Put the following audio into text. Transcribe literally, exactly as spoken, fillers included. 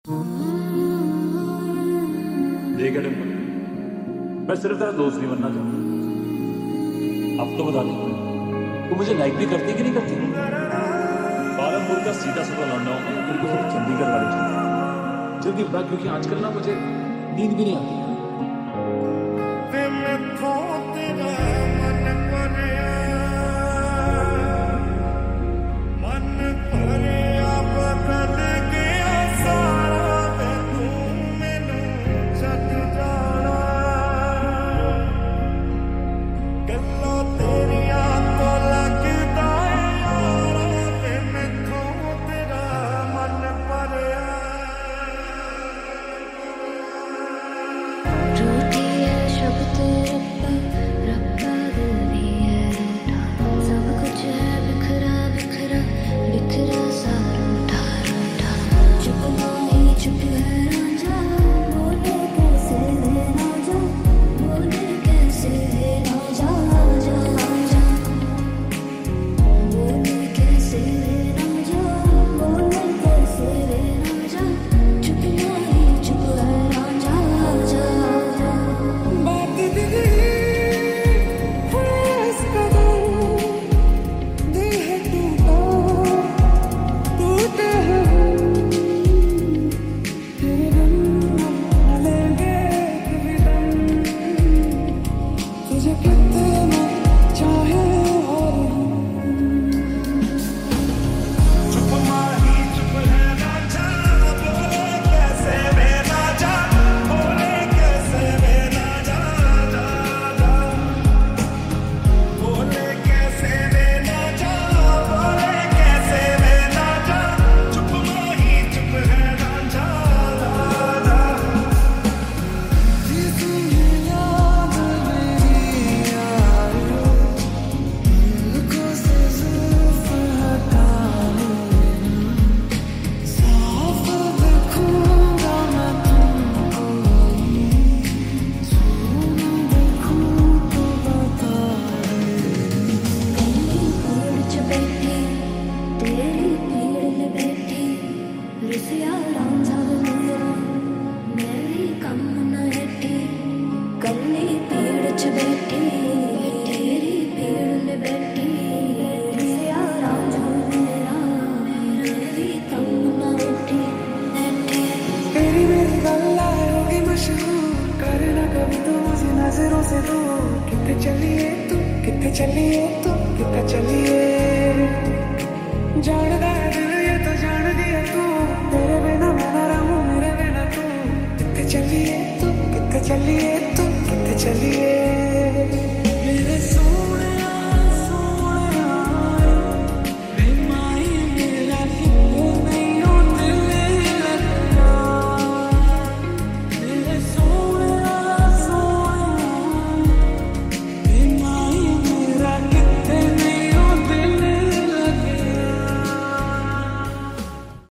देख डिम्पल, मैं सिर्फ तेरा दोस्त नहीं बनना चाहता। अब तो बता दो, तू मुझे लाइक भी करती कि नहीं करती? पालमपुर का सीधा साधा लौंडा हूं मैं, तेरे को फिर चंडीगढ़ वाले चलते जल्दी बता, क्योंकि आजकल ना मुझे नींद भी नहीं आती है। नजरों से दूर कितने चलिए तू कितने चलिए तू कितने चलिए जानदा है दिल ये तो जान दिया तू तेरे बिना मैं ना रहूं मेरे बिना तू कितने चलिए तू कितने चलिए तू कितने चलिए